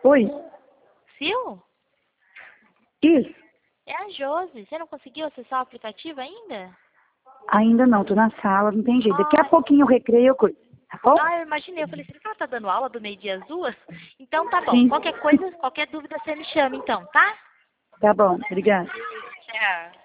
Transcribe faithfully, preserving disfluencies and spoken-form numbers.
Oi? Sil? Isso? É a Josi. Você não conseguiu acessar o aplicativo ainda? Ainda não, tô na sala, não tem jeito. Daqui a Ai, pouquinho eu recreio eu coisa, tá bom? ah, eu imaginei. Eu falei, será que ela tá dando aula do meio-dia às duas? Então tá bom. Sim, Qualquer coisa, qualquer dúvida você me chama então, tá? tá bom, obrigada. Tchau.